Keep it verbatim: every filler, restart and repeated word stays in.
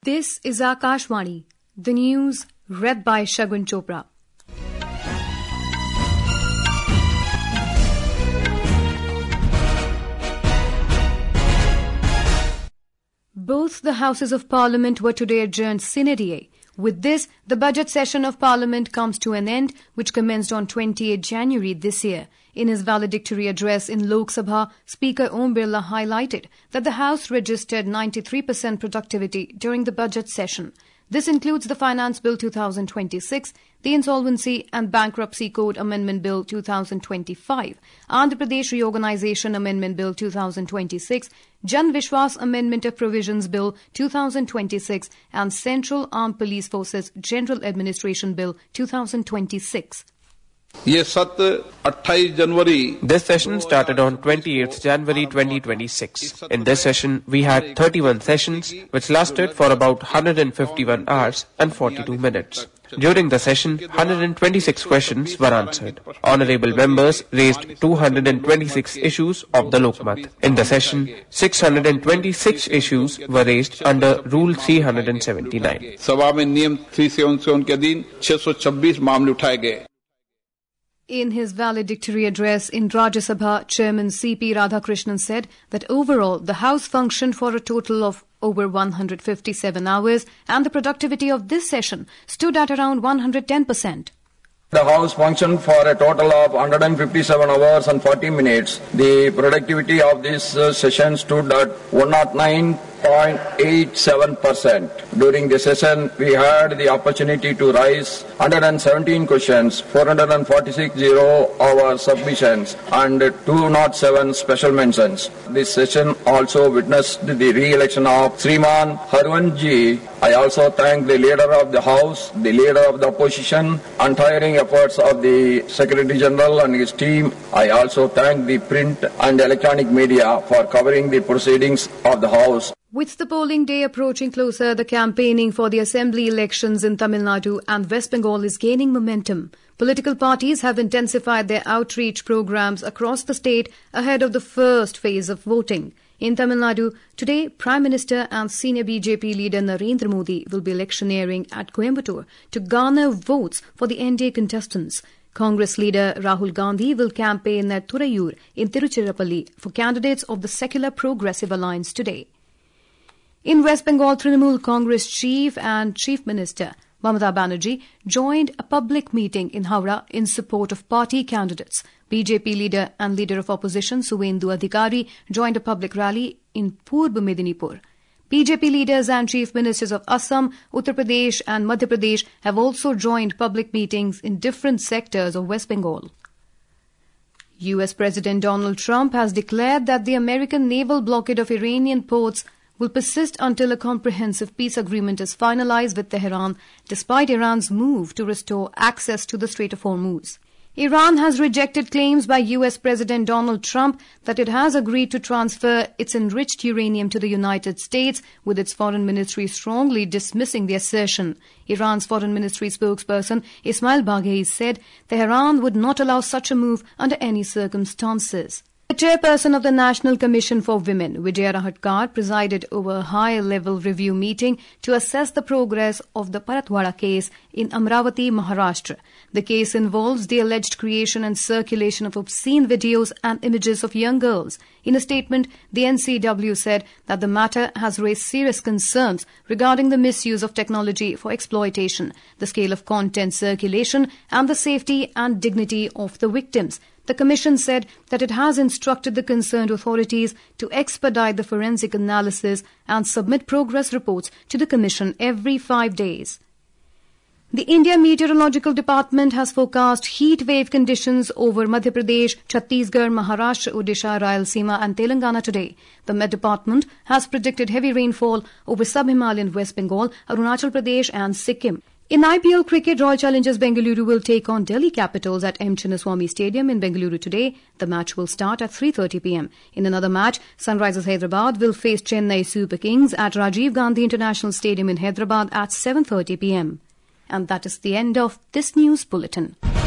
This is Akashvani, the news read by Shagun Chopra. Both the Houses of Parliament were today adjourned sine die. With this, the budget session of Parliament comes to an end, which commenced on twenty-eighth January this year. In his valedictory address in Lok Sabha, Speaker Om Birla highlighted that the House registered ninety-three percent productivity during the budget session. This includes the Finance Bill two thousand twenty-six, the Insolvency and Bankruptcy Code Amendment Bill two thousand twenty-five, Andhra Pradesh Reorganisation Amendment Bill two thousand twenty-six, Jan Vishwas Amendment of Provisions Bill two thousand twenty-six, and Central Armed Police Forces General Administration Bill two thousand twenty-six. This session started on twenty-eighth January twenty twenty-six. In this session, we had thirty-one sessions, which lasted for about one hundred fifty-one hours and forty-two minutes. During the session, one hundred twenty-six questions were answered. Honorable members raised two hundred twenty-six issues of the Lokmat. In the session, six hundred twenty-six issues were raised under Rule three seventy-nine. In his valedictory address in Rajya Sabha, Chairman C P Radhakrishnan said that overall the House functioned for a total of over one hundred fifty-seven hours and the productivity of this session stood at around one hundred ten percent. The House functioned for a total of one hundred fifty-seven hours and forty minutes. The productivity of this uh, session stood at one oh nine point eight seven percent. During the session, we had the opportunity to raise one hundred seventeen questions, four hundred forty-six zero-hour submissions, and two oh seven special mentions. This session also witnessed the re-election of Sriman Harwanji. I also thank the leader of the House, the leader of the opposition, untiring efforts of the Secretary General and his team. I also thank the print and electronic media for covering the proceedings of the House. With the polling day approaching closer, the campaigning for the assembly elections in Tamil Nadu and West Bengal is gaining momentum. Political parties have intensified their outreach programs across the state ahead of the first phase of voting. In Tamil Nadu, today, Prime Minister and senior B J P leader Narendra Modi will be electioneering at Coimbatore to garner votes for the N D A contestants. Congress leader Rahul Gandhi will campaign at Thurayur in Tiruchirappalli for candidates of the Secular Progressive Alliance today. In West Bengal, Trinamool Congress Chief and Chief Minister Mamata Banerjee joined a public meeting in Howrah in support of party candidates. B J P leader and leader of opposition Suvendu Adhikari joined a public rally in Purb Medinipur. B J P leaders and chief ministers of Assam, Uttar Pradesh and Madhya Pradesh have also joined public meetings in different sectors of West Bengal. U S President Donald Trump has declared that the American naval blockade of Iranian ports will persist until a comprehensive peace agreement is finalized with Tehran, despite Iran's move to restore access to the Strait of Hormuz. Iran has rejected claims by U S President Donald Trump that it has agreed to transfer its enriched uranium to the United States, with its foreign ministry strongly dismissing the assertion. Iran's foreign ministry spokesperson Ismail Baghei said Tehran would not allow such a move under any circumstances. The chairperson of the National Commission for Women, Vijaya Rahatkar, presided over a high-level review meeting to assess the progress of the Paratwada case in Amravati, Maharashtra. The case involves the alleged creation and circulation of obscene videos and images of young girls. In a statement, the N C W said that the matter has raised serious concerns regarding the misuse of technology for exploitation, the scale of content circulation, and the safety and dignity of the victims. The Commission said that it has instructed the concerned authorities to expedite the forensic analysis and submit progress reports to the Commission every five days. The India Meteorological Department has forecast heat wave conditions over Madhya Pradesh, Chhattisgarh, Maharashtra, Odisha, Rayalaseema and Telangana today. The Met Department has predicted heavy rainfall over sub-Himalayan West Bengal, Arunachal Pradesh and Sikkim. In I P L cricket, Royal Challengers Bengaluru will take on Delhi Capitals at M. Chinnaswamy Stadium in Bengaluru today. The match will start at three thirty p m. In another match, Sunrisers Hyderabad will face Chennai Super Kings at Rajiv Gandhi International Stadium in Hyderabad at seven thirty p m. And that is the end of this news bulletin.